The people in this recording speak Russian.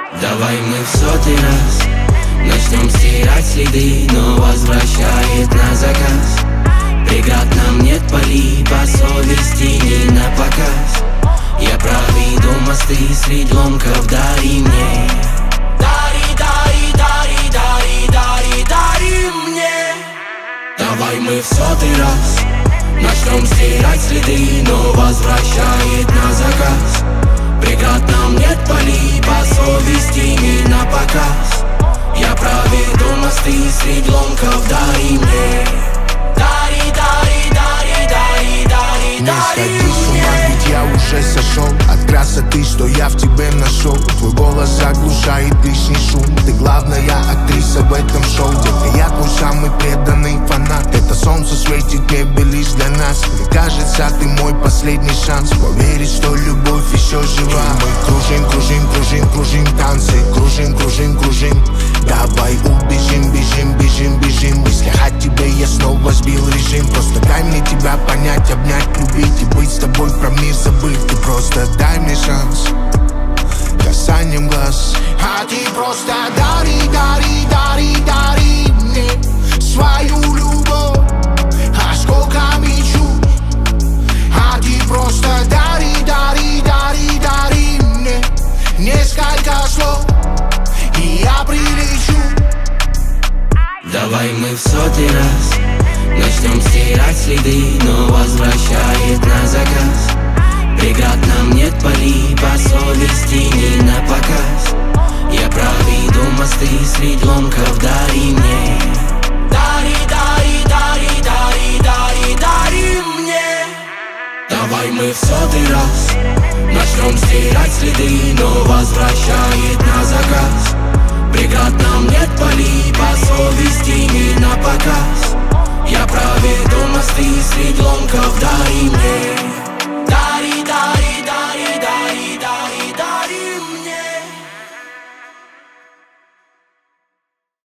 Давай мы в сотый раз начнем стирать следы, но возвращает на заказ. Преград нам нет, пали по совести не на показ. Я проведу мосты среди ломков, дари мне. Дари, дари, дари, дари, дари, дари мне. Давай мы в сотый раз начнем стирать следы, но возвращает на заказ. Преград нам нет, пали по совести не на показ. Я проведу мосты среди ломков, дари мне. Дари, дари, дари, дари, дари, дари не сходи с ума, ведь я уже сошел от красоты, что я в тебе нашел. Твой голос заглушает лишний шум. Ты главная актриса в этом шоу. Детка, я твой самый преданный фанат. Это солнце светит в небе лишь для нас. Мне кажется, ты мой последний шанс поверить, что любовь еще жива. И мы кружим, кружим, кружим, кружим танцы. Кружим, кружим, кружим. Давай убежим, бежим, бежим, бежим. В мыслях о тебе я снова сбил режим. Просто дай мне тебя понять, обнять, любить и быть с тобой, про мир забыть. Ты просто дай мне шанс касанием глаз. А ты просто дари, дари, дари, дари мне свою любовь осколками чувств. А ты просто дари, дари, дари, дари мне несколько слов, и я прилечу. Давай мы в сотый раз начнем стирать следы, но возвращает на заказ. Преград нам нет, пали по совести не на показ. Я проведу мосты среди ломков, дари мне. Дари, дари, дари, дари, дари, дари мне. Давай мы в сотый раз начнем стирать следы, но возвращает